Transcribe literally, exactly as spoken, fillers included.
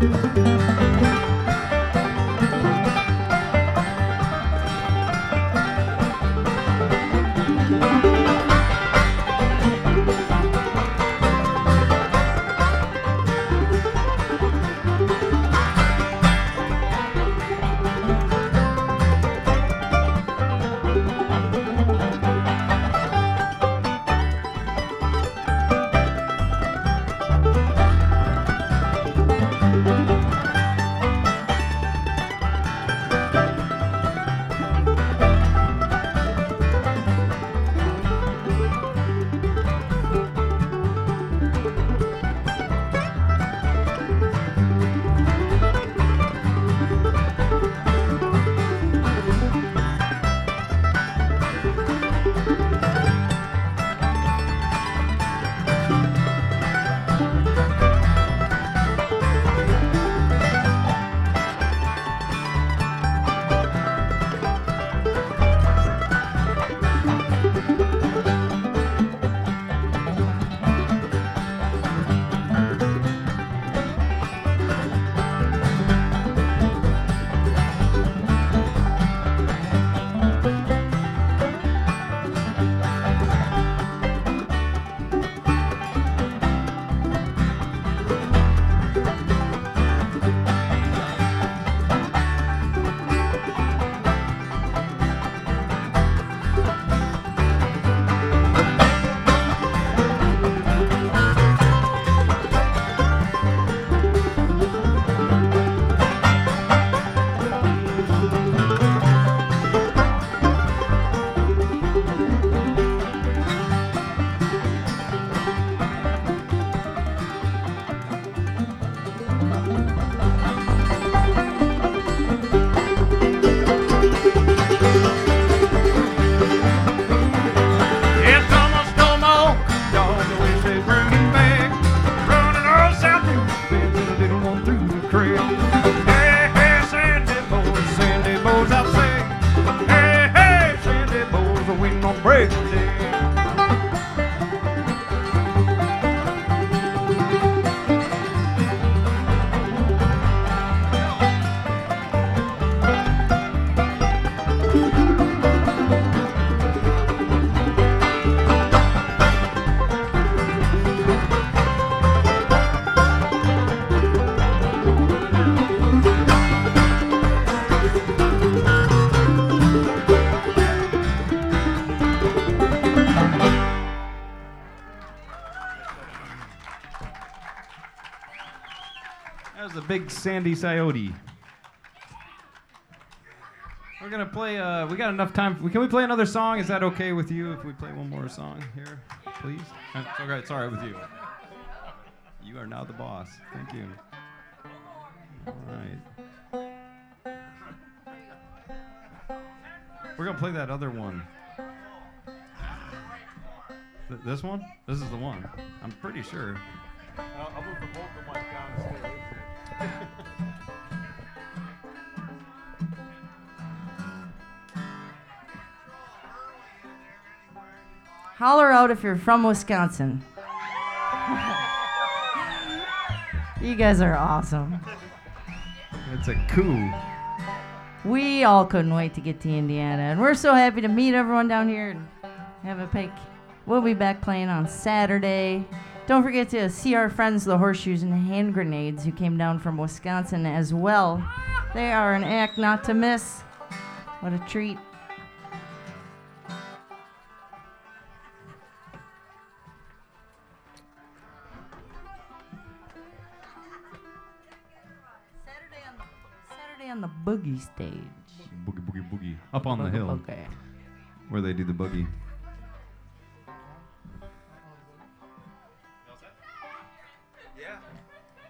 Big Sandy Coyote. We're gonna play. Uh, we got enough time. Can we play another song? Is that okay with you if we play one more song here, please? It's all right. It's all right with you. You are now the boss. Thank you. All right. We're gonna play that other one. Th- this one? This is the one. I'm pretty sure. Uh, I'll move the vocal mic downstairs. Holler out if you're from Wisconsin. You guys are awesome. It's a coup. We all couldn't wait to get to Indiana, and we're so happy to meet everyone down here and have a pick. We'll be back playing on Saturday. Don't forget to see our friends, the Horseshoes and Hand Grenades, who came down from Wisconsin as well. They are an act not to miss. What a treat. Saturday on the, Saturday on the boogie stage. Boogie, boogie, boogie. Up on the hill Okay. where they do the boogie.